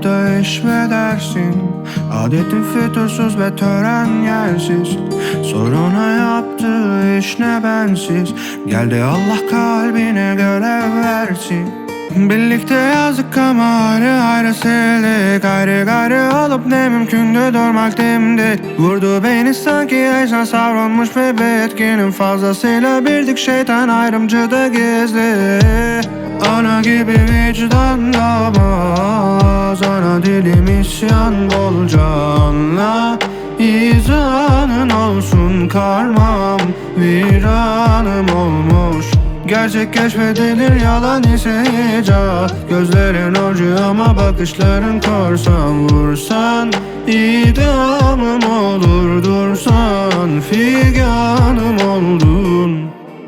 da iş ve dersin. Adetin fütursuz ve tören yersiz. Sor ona yaptığı iş ne bensiz. Geldi Allah kalbine görev versin. Birlikte yazdık ama ayrı ayrı sildik. Ayrı gayrı olup ne mümkündü durmak dimdik. Vurdu beni sanki heyecan savrulmuş bir bitkinin fazlasıyla bildik. Şeytan ayrımcı da gizli. Ana gibi vicdan damaz. Ana dilim isyan bolca anla. İzanın olsun karmam. Viranım olmuş. Gerçek keşfedilir, yalan ise icat. Gözlerin orcu ama bakışların korsan. Vursan idamım olur, dursan figanım oldun.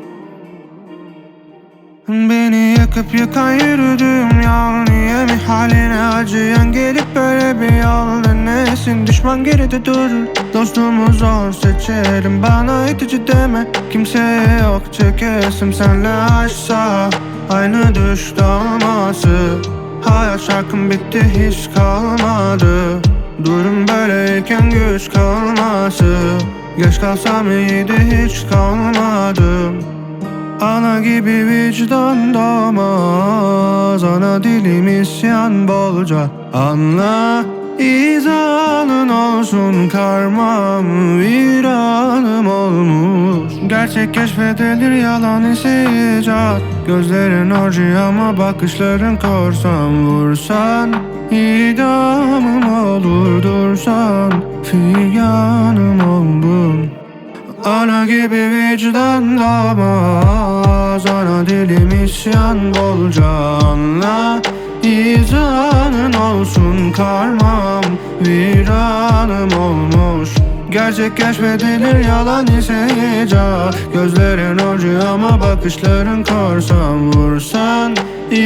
Beni yakıp yıkan yürüdüğüm yol, niye mi haline acıyan gelip böyle bir yol denesin. Düşman geride durur, dostumu zor seçerim. Bana itici deme, kimseye yok çekesim. Senle aşsa aynı düş dalması. Hayat şarkım bitti, hiç kalmadı. Durum böyleyken güç kalması. Geç kalsam iyiydi, hiç kalmadım. Ana gibi vicdan doğmaz. Ana dilim isyan bolca anla. İzanın olsun karmam. Viranım olmuş. Gerçek keşfedilir, yalan ise icat. Gözlerin orcu ama bakışların korsan. Vursan idamım olur, dursan figanım oldun. Ana gibi vicdan doğmaz. Ana dilim isyan bolca anla. İzanın olsun karmam. Viranım olmuş. Gerçek keşfedilir, yalan ise icat. Gözlerin orcu ama bakışların korsan. Vursan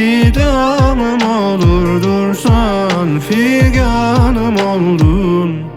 idamım olur, dursan figanım oldun.